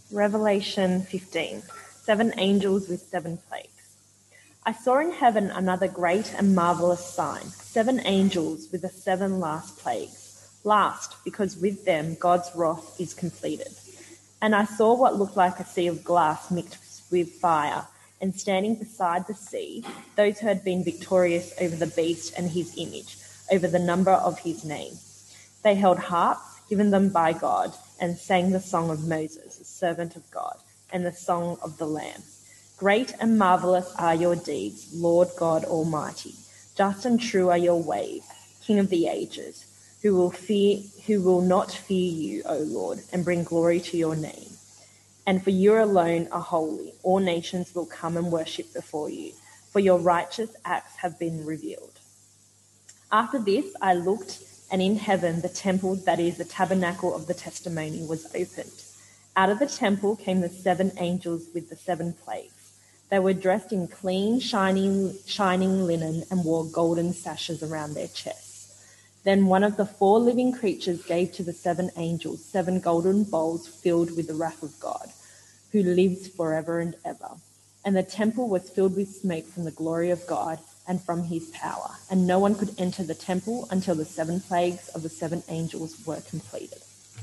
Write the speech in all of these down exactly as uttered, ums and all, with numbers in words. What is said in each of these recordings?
Revelation fifteen. Seven angels with seven plagues. I saw in heaven another great and marvelous sign, seven angels with the seven last plagues, last because with them God's wrath is completed. And I saw what looked like a sea of glass mixed with fire, and standing beside the sea, those who had been victorious over the beast and his image, over the number of his name. They held harps given them by God, and sang the song of Moses, the servant of God, and the song of the Lamb. Great and marvelous are your deeds, Lord God Almighty. Just and true are your ways, King of the ages. Who will fear, who will not fear you, O Lord, and bring glory to your name. And for you alone are holy. All nations will come and worship before you, for your righteous acts have been revealed. After this I looked, and in heaven the temple, that is the tabernacle of the testimony, was opened. Out of the temple came the seven angels with the seven plagues. They were dressed in clean, shining, shining linen and wore golden sashes around their chests. Then one of the four living creatures gave to the seven angels seven golden bowls filled with the wrath of God, who lives forever and ever. And the temple was filled with smoke from the glory of God and from his power, and no one could enter the temple until the seven plagues of the seven angels were completed.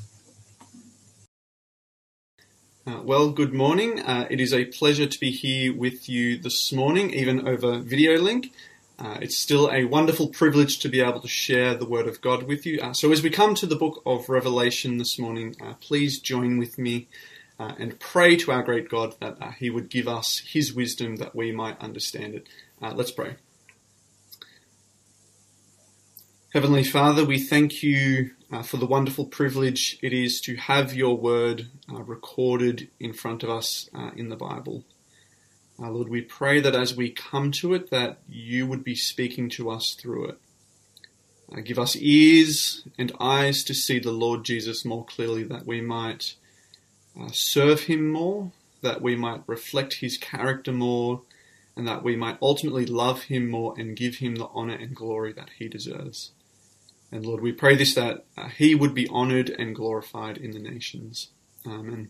Uh, well, good morning. Uh, it is a pleasure to be here with you this morning, even over video link. Uh, it's still a wonderful privilege to be able to share the Word of God with you. Uh, so as we come to the book of Revelation this morning, uh, please join with me uh, and pray to our great God that uh, he would give us his wisdom that we might understand it. Uh, let's pray. Heavenly Father, we thank you uh, for the wonderful privilege it is to have your word uh, recorded in front of us uh, in the Bible. Uh, Lord, we pray that as we come to it, that you would be speaking to us through it. Uh, give us ears and eyes to see the Lord Jesus more clearly, that we might uh, serve him more, that we might reflect his character more, and that we might ultimately love him more and give him the honour and glory that he deserves. And Lord, we pray this, that uh, he would be honoured and glorified in the nations. Amen.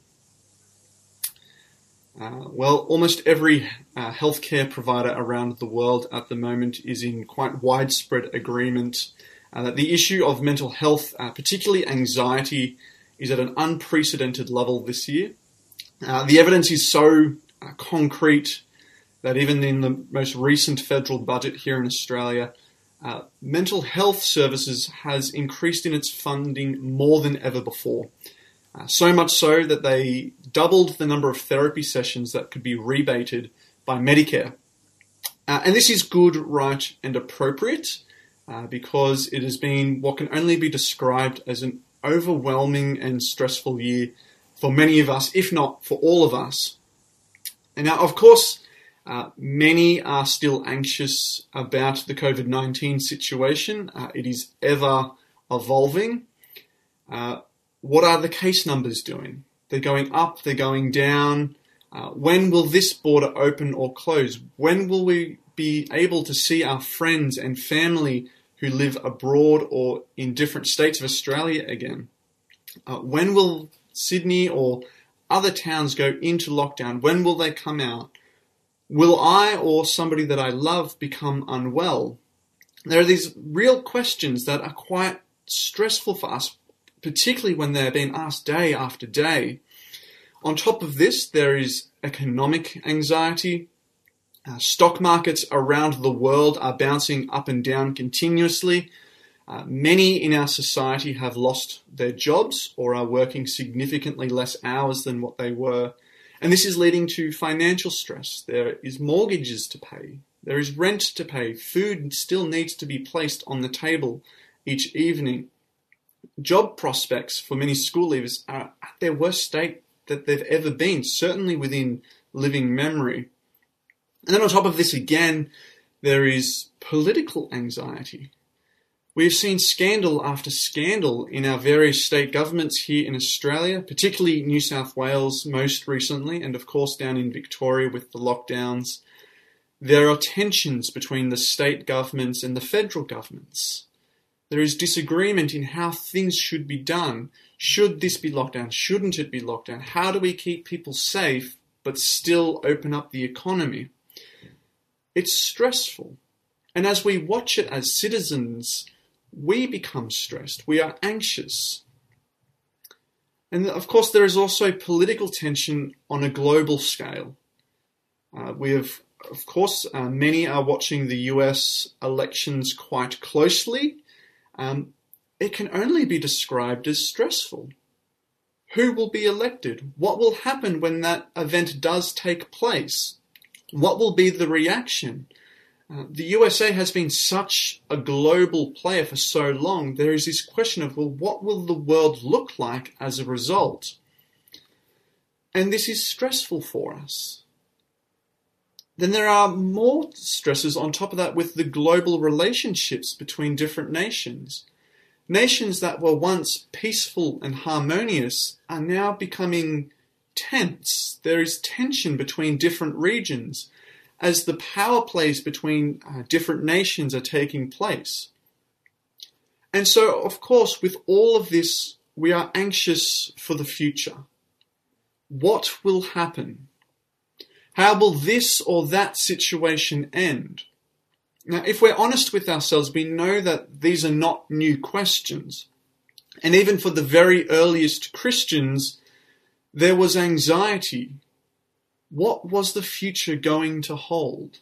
Uh, well, almost every uh, healthcare provider around the world at the moment is in quite widespread agreement uh, that the issue of mental health, uh, particularly anxiety, is at an unprecedented level this year. Uh, the evidence is so uh, concrete that even in the most recent federal budget here in Australia, Uh, mental health services has increased in its funding more than ever before. Uh, so much so that they doubled the number of therapy sessions that could be rebated by Medicare. Uh, and this is good, right, and appropriate uh, because it has been what can only be described as an overwhelming and stressful year for many of us, if not for all of us. And now, of course, Uh, many are still anxious about the covid nineteen situation. Uh, it is ever evolving. Uh, what are the case numbers doing? They're going up, they're going down. Uh, when will this border open or close? When will we be able to see our friends and family who live abroad or in different states of Australia again? Uh, when will Sydney or other towns go into lockdown? When will they come out? Will I or somebody that I love become unwell? There are these real questions that are quite stressful for us, particularly when they're being asked day after day. On top of this, there is economic anxiety. Uh, stock markets around the world are bouncing up and down continuously. Uh, many in our society have lost their jobs or are working significantly less hours than what they were. And this is leading to financial stress. There is mortgages to pay. There is rent to pay. Food still needs to be placed on the table each evening. Job prospects for many school leavers are at their worst state that they've ever been, certainly within living memory. And then on top of this again, there is political anxiety. We have seen scandal after scandal in our various state governments here in Australia, particularly New South Wales most recently, and of course down in Victoria with the lockdowns. There are tensions between the state governments and the federal governments. There is disagreement in how things should be done. Should this be locked down? Shouldn't it be locked down? How do we keep people safe but still open up the economy? It's stressful. And as we watch it as citizens, we become stressed. We are anxious. And of course, there is also political tension on a global scale. Uh, we have, of course, uh, many are watching the U S elections quite closely. Um, it can only be described as stressful. Who will be elected? What will happen when that event does take place? What will be the reaction? Uh, the U S A has been such a global player for so long. There is this question of, well, what will the world look like as a result? And this is stressful for us. Then there are more stresses on top of that with the global relationships between different nations. Nations that were once peaceful and harmonious are now becoming tense. There is tension between different regions as the power plays between uh, different nations are taking place. And so, of course, with all of this, we are anxious for the future. What will happen? How will this or that situation end? Now, if we're honest with ourselves, we know that these are not new questions. And even for the very earliest Christians, there was anxiety. What was the future going to hold?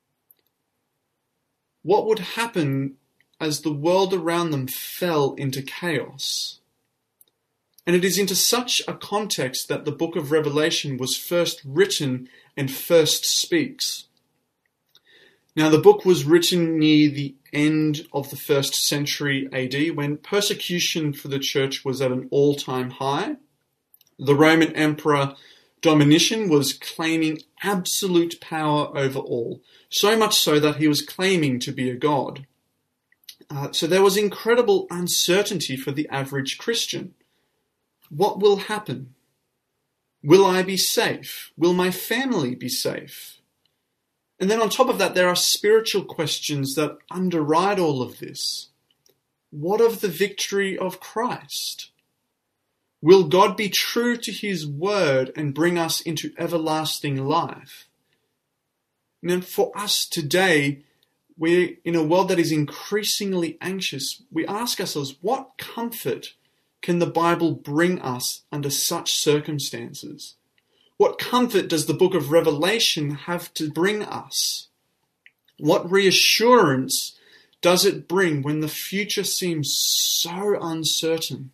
What would happen as the world around them fell into chaos? And it is into such a context that the book of Revelation was first written and first speaks. Now, the book was written near the end of the first century A D, when persecution for the church was at an all-time high. The Roman Emperor Domitian was claiming absolute power over all, so much so that he was claiming to be a god. Uh, so there was incredible uncertainty for the average Christian. What will happen? Will I be safe? Will my family be safe? And then on top of that, there are spiritual questions that underride all of this. What of the victory of Christ? Will God be true to his word and bring us into everlasting life? Now, for us today, we're in a world that is increasingly anxious. We ask ourselves, what comfort can the Bible bring us under such circumstances? What comfort does the book of Revelation have to bring us? What reassurance does it bring when the future seems so uncertain?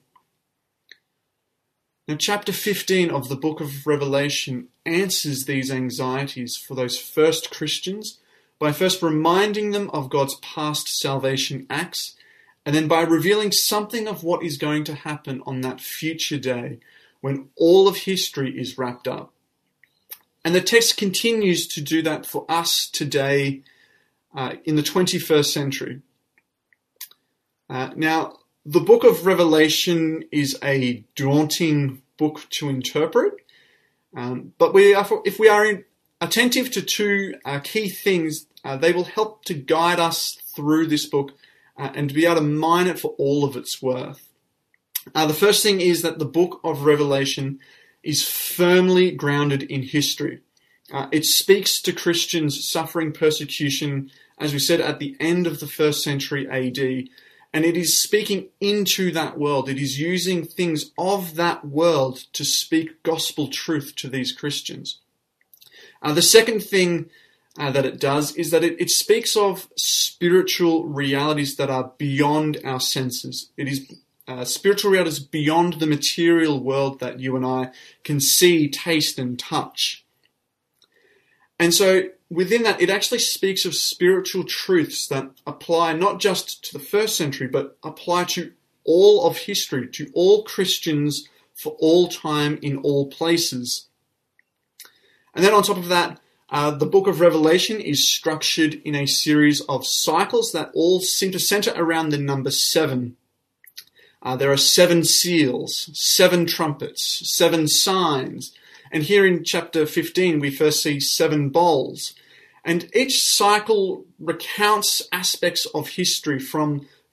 Now, chapter fifteen of the book of Revelation answers these anxieties for those first Christians by first reminding them of God's past salvation acts, and then by revealing something of what is going to happen on that future day when all of history is wrapped up. And the text continues to do that for us today uh, in the twenty-first century. Uh, now, the book of Revelation is a daunting book to interpret, um, but we are, if we are in, attentive to two uh, key things, uh, they will help to guide us through this book uh, and to be able to mine it for all of its worth. Uh, the first thing is that the book of Revelation is firmly grounded in history. Uh, it speaks to Christians suffering persecution, as we said, at the end of the first century A D, and it is speaking into that world. It is using things of that world to speak gospel truth to these Christians. Uh, the second thing uh, that it does is that it, it speaks of spiritual realities that are beyond our senses. It is uh, spiritual realities beyond the material world that you and I can see, taste, and touch. And so within that, it actually speaks of spiritual truths that apply not just to the first century, but apply to all of history, to all Christians for all time in all places. And then on top of that, uh, the book of Revelation is structured in a series of cycles that all seem to center around the number seven. Uh, there are seven seals, seven trumpets, seven signs. And here in chapter fifteen, we first see seven bowls. And each cycle recounts aspects of history from the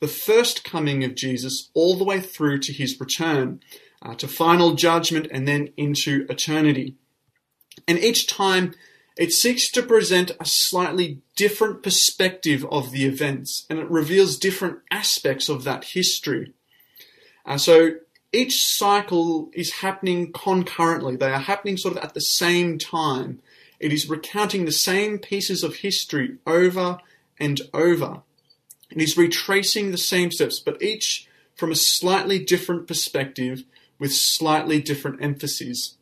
the first coming of Jesus all the way through to his return, uh, to final judgment and then into eternity. And each time it seeks to present a slightly different perspective of the events, and it reveals different aspects of that history. Uh, so each cycle is happening concurrently. They are happening sort of at the same time. It is recounting the same pieces of history over and over. It is retracing the same steps, but each from a slightly different perspective with slightly different emphases.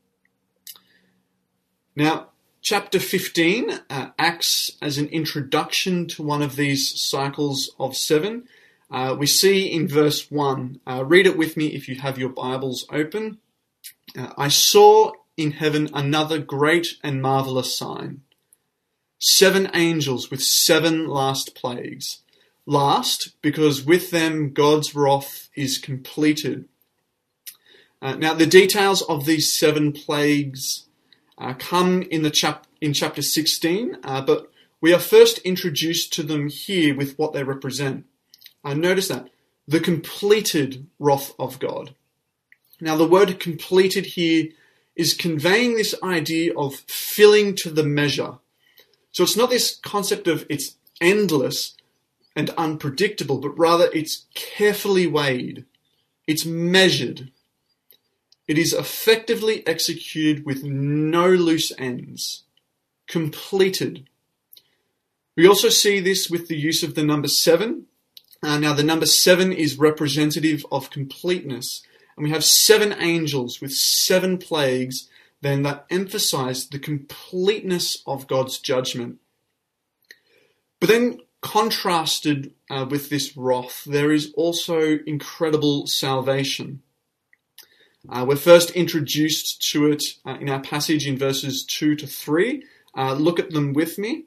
Now, chapter fifteen uh, acts as an introduction to one of these cycles of seven. Uh, we see in verse one, uh, read it with me if you have your Bibles open. Uh, I saw in heaven another great and marvelous sign. Seven angels with seven last plagues. Last, because with them God's wrath is completed. Uh, now, the details of these seven plagues uh, come in the chap in chapter sixteen, uh, but we are first introduced to them here with what they represent. Uh, notice that the completed wrath of God. Now, the word completed here is conveying this idea of filling to the measure. So it's not this concept of it's endless and unpredictable, but rather it's carefully weighed. It's measured. It is effectively executed with no loose ends. Completed. We also see this with the use of the number seven. Uh, now, the number seven is representative of completeness. And we have seven angels with seven plagues then that emphasize the completeness of God's judgment. But then, contrasted uh, with this wrath, there is also incredible salvation. Uh, we're first introduced to it uh, in our passage in verses two to three. Uh, look at them with me.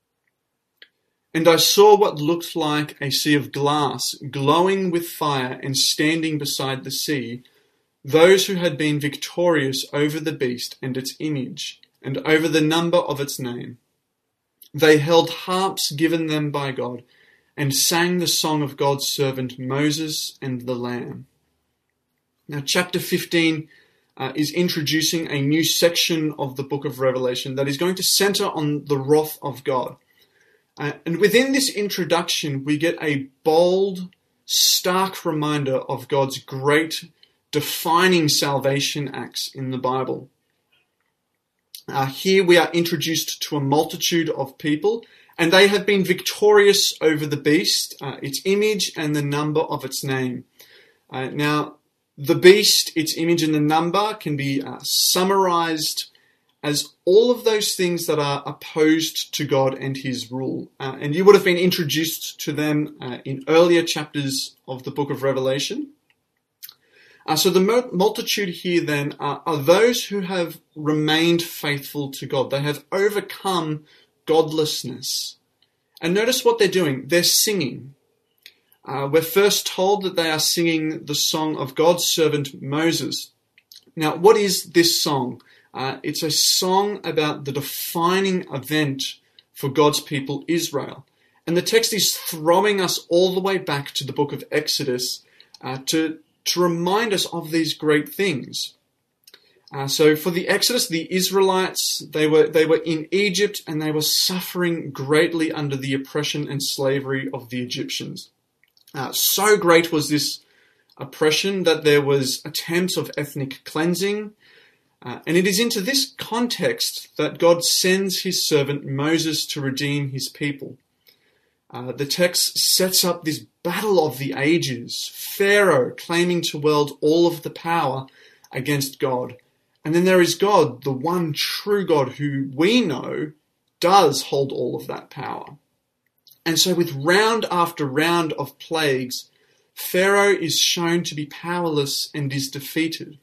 And I saw what looked like a sea of glass, glowing with fire and standing beside the sea, those who had been victorious over the beast and its image, and over the number of its name. They held harps given them by God, and sang the song of God's servant Moses and the Lamb. Now, chapter fifteen uh, is introducing a new section of the book of Revelation that is going to center on the wrath of God. Uh, and within this introduction, we get a bold, stark reminder of God's great, defining salvation acts in the Bible. Uh, here we are introduced to a multitude of people, and they have been victorious over the beast, uh, its image, and the number of its name. Uh, now, the beast, its image, and the number can be uh, summarized as all of those things that are opposed to God and his rule. Uh, and you would have been introduced to them uh, in earlier chapters of the book of Revelation. Uh, so the multitude here then are, are those who have remained faithful to God. They have overcome godlessness. And notice what they're doing. They're singing. Uh, we're first told that they are singing the song of God's servant Moses. Now, what is this song? Uh, it's a song about the defining event for God's people, Israel. And the text is throwing us all the way back to the book of Exodus uh, to, to remind us of these great things. Uh, so for the Exodus, the Israelites, they were, they were in Egypt and they were suffering greatly under the oppression and slavery of the Egyptians. Uh, so great was this oppression that there was attempts of ethnic cleansing. Uh, and it is into this context that God sends his servant Moses to redeem his people. Uh, the text sets up this battle of the ages, Pharaoh claiming to wield all of the power against God. And then there is God, the one true God who we know does hold all of that power. And so with round after round of plagues, Pharaoh is shown to be powerless and is defeated.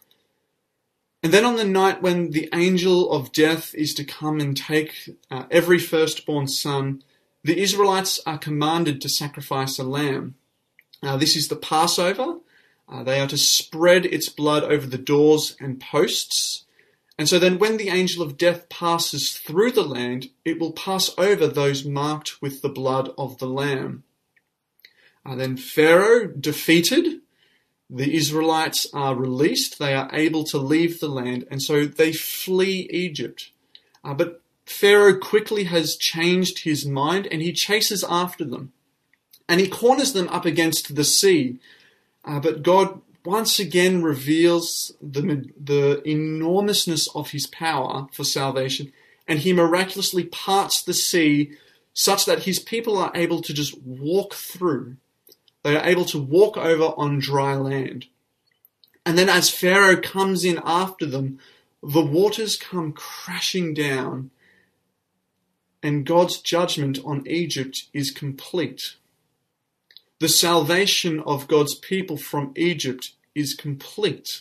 And then on the night when the angel of death is to come and take uh, every firstborn son, the Israelites are commanded to sacrifice a lamb. Now, this is the Passover. Uh, they are to spread its blood over the doors and posts. And so then when the angel of death passes through the land, it will pass over those marked with the blood of the lamb. Uh, then Pharaoh defeated, the Israelites are released, they are able to leave the land, and so they flee Egypt. Uh, but Pharaoh quickly has changed his mind and he chases after them. And he corners them up against the sea. Uh, but God once again reveals the, the enormousness of his power for salvation, and he miraculously parts the sea such that his people are able to just walk through. They are able to walk over on dry land. And then as Pharaoh comes in after them, the waters come crashing down, and God's judgment on Egypt is complete. The salvation of God's people from Egypt is complete.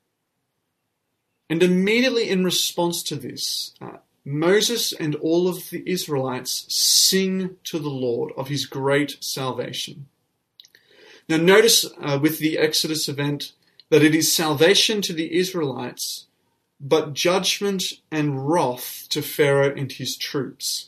And immediately in response to this, uh, Moses and all of the Israelites sing to the Lord of his great salvation. Now notice uh, with the Exodus event that it is salvation to the Israelites, but judgment and wrath to Pharaoh and his troops.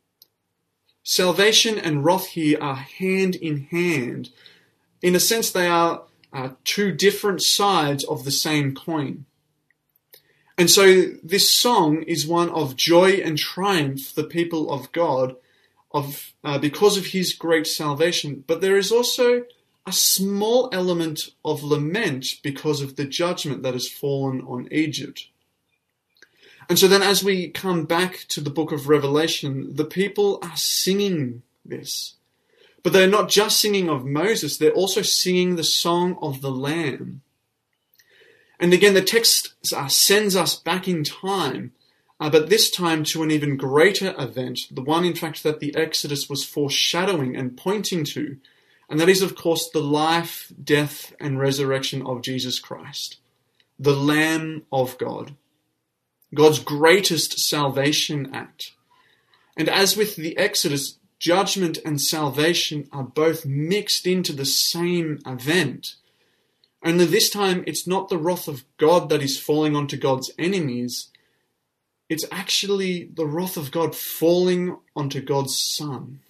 Salvation and wrath here are hand in hand. In a sense, they are uh, two different sides of the same coin. And so this song is one of joy and triumph, the people of God, of uh, because of his great salvation. But there is also a small element of lament because of the judgment that has fallen on Egypt. And so then as we come back to the book of Revelation, the people are singing this. But they're not just singing of Moses, they're also singing the song of the Lamb. And again, the text uh, sends us back in time, uh, but this time to an even greater event, the one, in fact, that the Exodus was foreshadowing and pointing to. And that is, of course, the life, death, and resurrection of Jesus Christ, the Lamb of God. God's greatest salvation act. And as with the Exodus, judgment and salvation are both mixed into the same event. Only this time, it's not the wrath of God that is falling onto God's enemies. It's actually the wrath of God falling onto God's Son.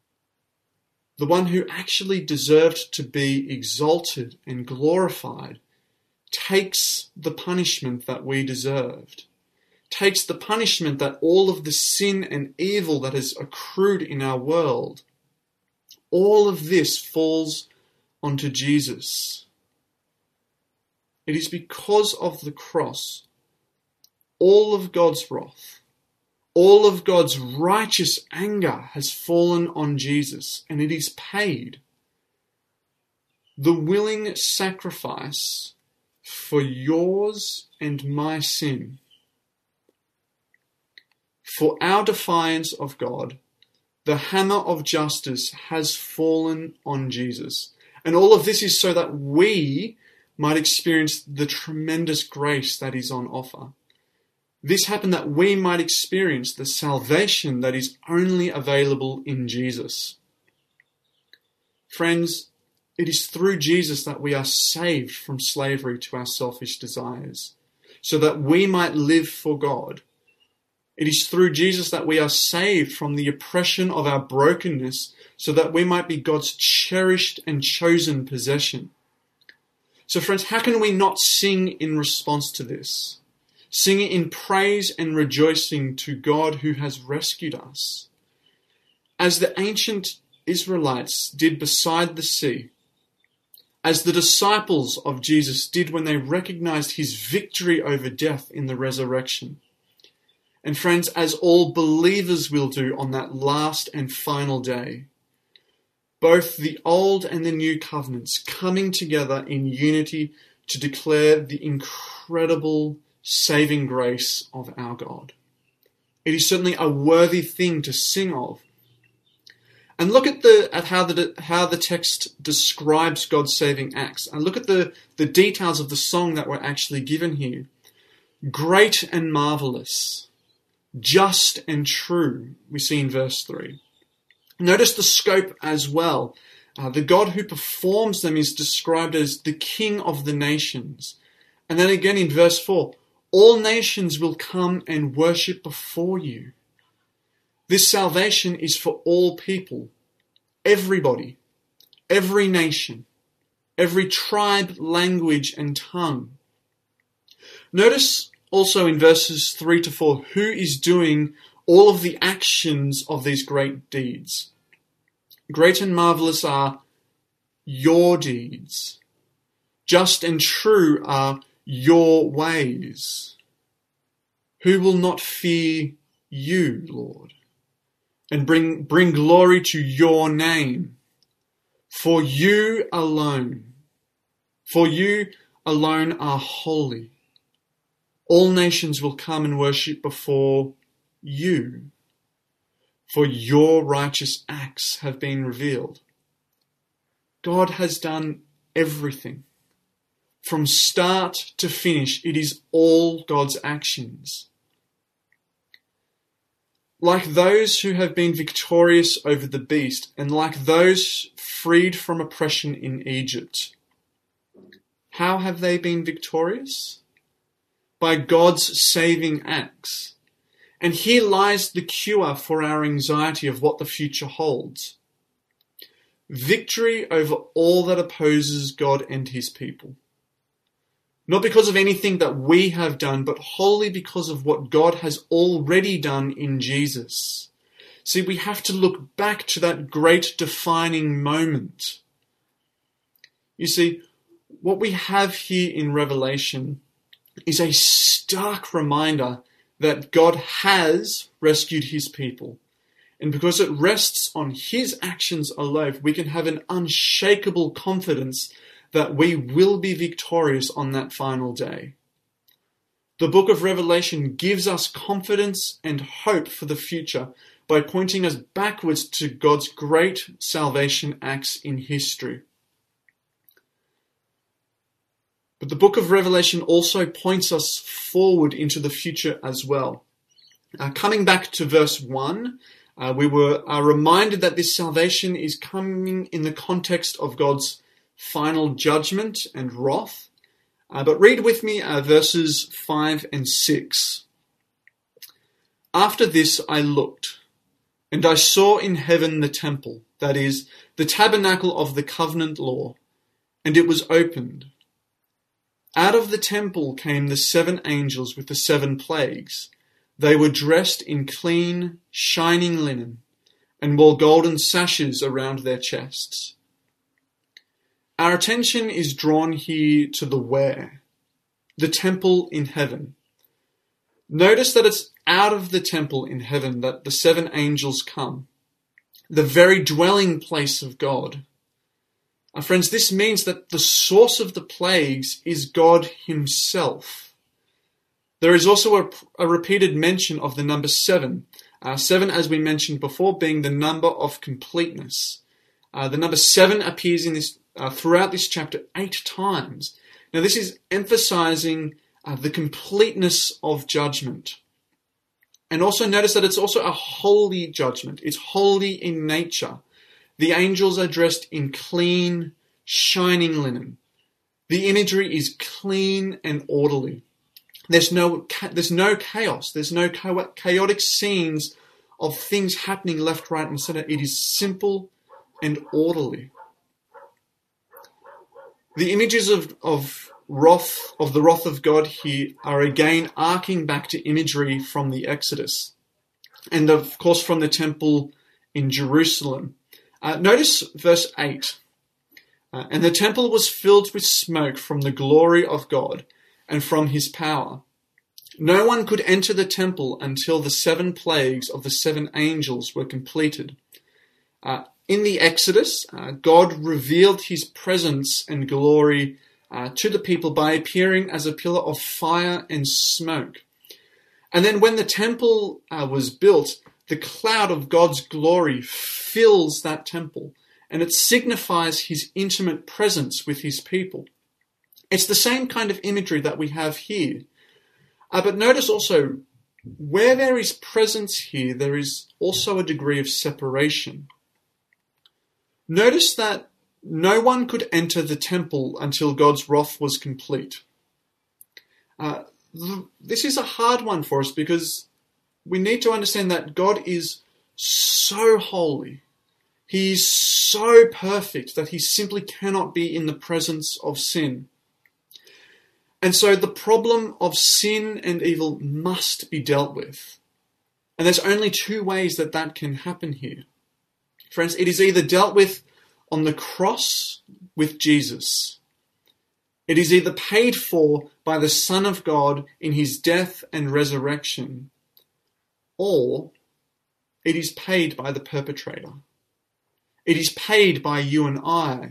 The one who actually deserved to be exalted and glorified takes the punishment that we deserved. Takes the punishment that all of the sin and evil that has accrued in our world, all of this falls onto Jesus. It is because of the cross, all of God's wrath, all of God's righteous anger has fallen on Jesus, and it is paid. The willing sacrifice for yours and my sin. For our defiance of God, the hammer of justice has fallen on Jesus. And all of this is so that we might experience the tremendous grace that is on offer. This happened that we might experience the salvation that is only available in Jesus. Friends, it is through Jesus that we are saved from slavery to our selfish desires, so that we might live for God. It is through Jesus that we are saved from the oppression of our brokenness, so that we might be God's cherished and chosen possession. So friends, how can we not sing in response to this? Sing in praise and rejoicing to God who has rescued us. As the ancient Israelites did beside the sea, as the disciples of Jesus did when they recognized his victory over death in the resurrection. And friends, as all believers will do on that last and final day, both the old and the new covenants coming together in unity to declare the incredible saving grace of our God. It is certainly a worthy thing to sing of. And look at the at how the how the text describes God's saving acts. And look at the, the details of the song that were actually given here. Great and marvelous, just and true, we see in verse three. Notice the scope as well. Uh, the God who performs them is described as the King of the nations. And then again in verse four, all nations will come and worship before you. This salvation is for all people, everybody, every nation, every tribe, language, and tongue. Notice also in verses three to four who is doing all of the actions of these great deeds. Great and marvelous are your deeds. Just and true are your ways. Who will not fear you, Lord, and bring, bring glory to your name? For you alone, for you alone are holy. All nations will come and worship before you, for your righteous acts have been revealed. God has done everything. From start to finish, it is all God's actions. Like those who have been victorious over the beast, and like those freed from oppression in Egypt, how have they been victorious? By God's saving acts. And here lies the cure for our anxiety of what the future holds. Victory over all that opposes God and his people. Not because of anything that we have done, but wholly because of what God has already done in Jesus. See, we have to look back to that great defining moment. You see, what we have here in Revelation is a stark reminder that God has rescued his people. And because it rests on his actions alone, we can have an unshakable confidence that we will be victorious on that final day. The book of Revelation gives us confidence and hope for the future by pointing us backwards to God's great salvation acts in history. But the book of Revelation also points us forward into the future as well. Uh, coming back to verse one, uh, we were uh, reminded that this salvation is coming in the context of God's final judgment and wrath. Uh, but read with me uh, verses five and six. After this I looked, and I saw in heaven the temple, that is, the tabernacle of the covenant law, and it was opened. Out of the temple came the seven angels with the seven plagues. They were dressed in clean, shining linen, and wore golden sashes around their chests. Our attention is drawn here to the where, the temple in heaven. Notice that it's out of the temple in heaven that the seven angels come, the very dwelling place of God. Uh, friends, this means that the source of the plagues is God himself. There is also a, a repeated mention of the number seven. Uh, seven, as we mentioned before, being the number of completeness. Uh, the number seven appears in this uh, throughout this chapter eight times. Now, this is emphasizing uh, the completeness of judgment. And also notice that it's also a holy judgment. It's holy in nature. The angels are dressed in clean, shining linen. The imagery is clean and orderly. There's no, there's no chaos. There's no chaotic scenes of things happening left, right, and center. It is simple and orderly. The images of, of wrath, of the wrath of God here are again arcing back to imagery from the Exodus. And of course from the temple in Jerusalem. Uh, notice verse eight. Uh, and the temple was filled with smoke from the glory of God and from his power. No one could enter the temple until the seven plagues of the seven angels were completed. Uh, in the Exodus, uh, God revealed his presence and glory uh, to the people by appearing as a pillar of fire and smoke. And then when the temple uh, was built, the cloud of God's glory fills that temple, and it signifies his intimate presence with his people. It's the same kind of imagery that we have here. Uh, but notice also, where there is presence here, there is also a degree of separation. Notice that no one could enter the temple until God's wrath was complete. Uh, th- this is a hard one for us because we need to understand that God is so holy. He is so perfect that he simply cannot be in the presence of sin. And so the problem of sin and evil must be dealt with. And there's only two ways that that can happen here. Friends, it is either dealt with on the cross with Jesus. It is either paid for by the Son of God in his death and resurrection, or it is paid by the perpetrator. It is paid by you and I.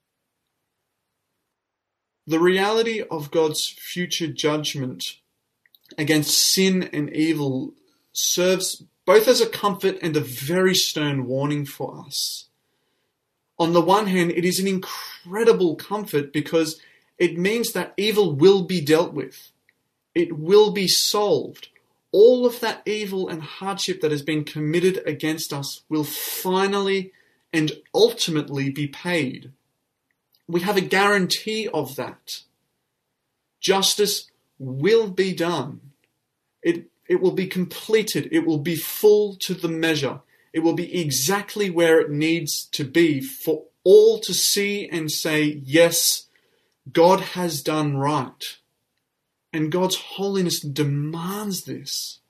The reality of God's future judgment against sin and evil serves both as a comfort and a very stern warning for us. On the one hand, it is an incredible comfort because it means that evil will be dealt with. It will be solved. All of that evil and hardship that has been committed against us will finally and ultimately be paid. We have a guarantee of that. Justice will be done. It, it will be completed. It will be full to the measure. It will be exactly where it needs to be for all to see and say, yes, God has done right. And God's holiness demands this.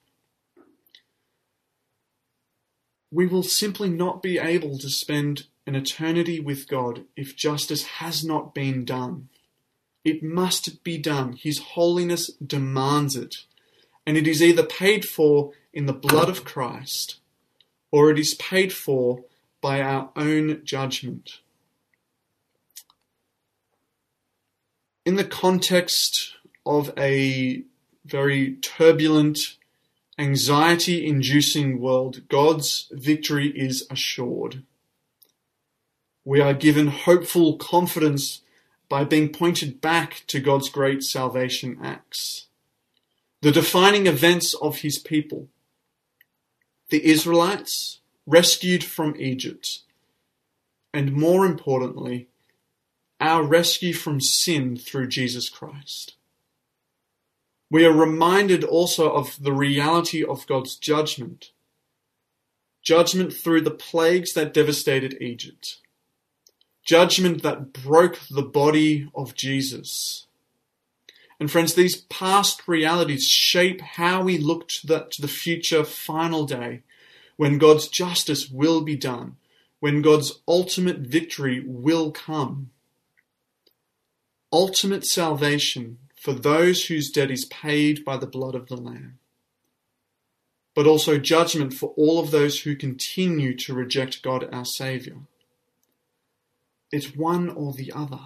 We will simply not be able to spend an eternity with God if justice has not been done. It must be done. His holiness demands it. And it is either paid for in the blood of Christ, or it is paid for by our own judgment. In the context of a very turbulent, anxiety-inducing world, God's victory is assured. We are given hopeful confidence by being pointed back to God's great salvation acts, the defining events of his people. The Israelites rescued from Egypt, and more importantly, our rescue from sin through Jesus Christ. We are reminded also of the reality of God's judgment. Judgment through the plagues that devastated Egypt. Judgment that broke the body of Jesus. And friends, these past realities shape how we look to the, to the future final day, when God's justice will be done, when God's ultimate victory will come. Ultimate salvation for those whose debt is paid by the blood of the Lamb, but also judgment for all of those who continue to reject God our Saviour. It's one or the other.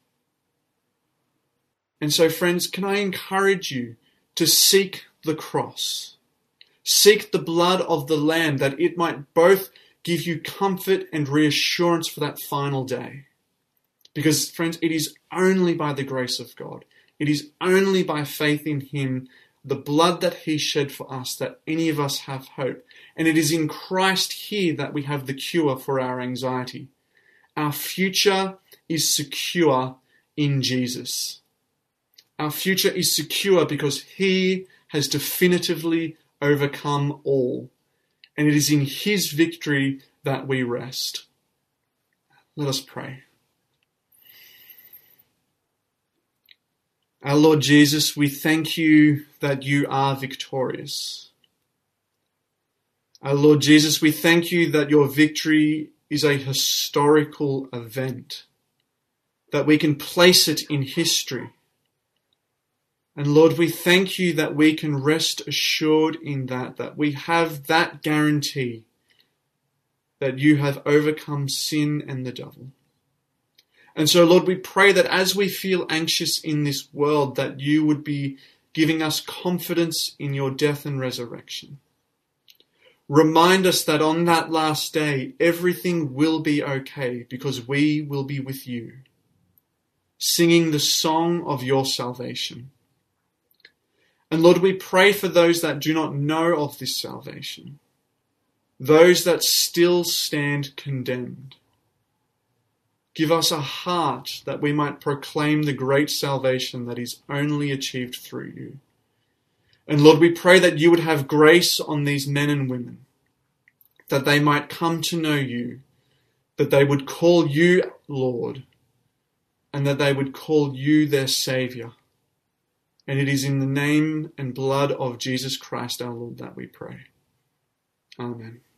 And so, friends, can I encourage you to seek the cross? Seek the blood of the Lamb, that it might both give you comfort and reassurance for that final day. Because, friends, it is only by the grace of God, it is only by faith in him, the blood that he shed for us, that any of us have hope. And it is in Christ here that we have the cure for our anxiety. Our future is secure in Jesus. Our future is secure because he has definitively overcome all. And it is in his victory that we rest. Let us pray. Our Lord Jesus, we thank you that you are victorious. Our Lord Jesus, we thank you that your victory is a historical event, that we can place it in history. And Lord, we thank you that we can rest assured in that, that we have that guarantee that you have overcome sin and the devil. And so, Lord, we pray that as we feel anxious in this world, that you would be giving us confidence in your death and resurrection. Remind us that on that last day, everything will be okay because we will be with you, singing the song of your salvation. And Lord, we pray for those that do not know of this salvation, those that still stand condemned. Give us a heart that we might proclaim the great salvation that is only achieved through you. And Lord, we pray that you would have grace on these men and women, that they might come to know you, that they would call you Lord, and that they would call you their Saviour. And it is in the name and blood of Jesus Christ our Lord that we pray. Amen.